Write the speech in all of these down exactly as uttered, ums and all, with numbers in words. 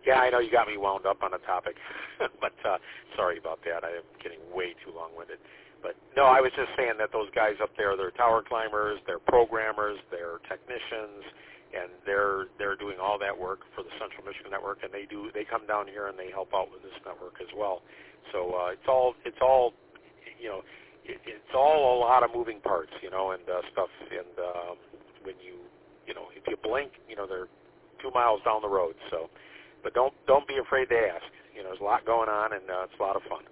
Yeah, I know you got me wound up on a topic, but uh, sorry about that. I am getting way too long-winded. But no, I was just saying that those guys up there, they're tower climbers, they're programmers, they're technicians, and they're they're doing all that work for the Central Michigan Network, and they do they come down here and they help out with this network as well. So uh, it's all it's all you know it, it's all a lot of moving parts, you know, and uh, stuff. And um, when you you know if you blink, you know they're two miles down the road. So, but don't don't be afraid to ask. You know, there's a lot going on, and uh, it's a lot of fun.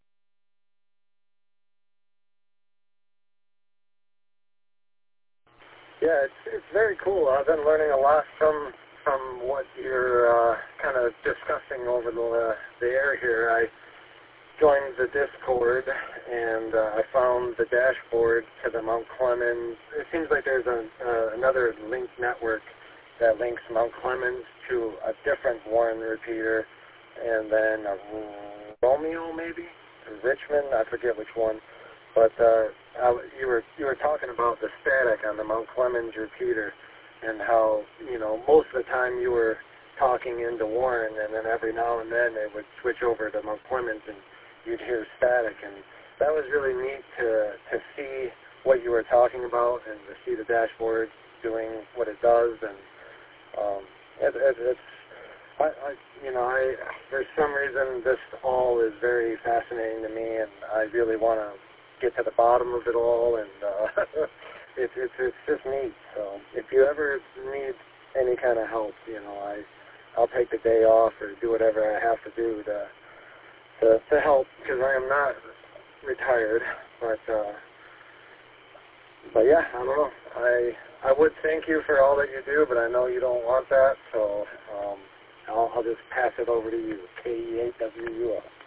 Yeah, it's it's very cool. I've been learning a lot from from what you're uh, kind of discussing over the uh, the air here. I joined the Discord and uh, I found the dashboard to the Mount Clemens. It seems like there's a, uh, another linked network that links Mount Clemens to a different Warren repeater, and then a Romeo maybe, Richmond. I forget which one. But uh, I, you were you were talking about the static on the Mount Clemens repeater, and how you know most of the time you were talking into Warren, and then every now and then it would switch over to Mount Clemens, and you'd hear static, and that was really neat to to see what you were talking about and to see the dashboard doing what it does, and um, it, it, it's I, I you know I for some reason this all is very fascinating to me, and I really want to get to the bottom of it all, and uh, it's it's it's just neat. So if you ever need any kind of help, you know, I I'll take the day off or do whatever I have to do to to, to help, because I am not retired. But uh, but yeah, I don't know. I I would thank you for all that you do, but I know you don't want that, so um, I'll I'll just pass it over to you. K E eight W U O.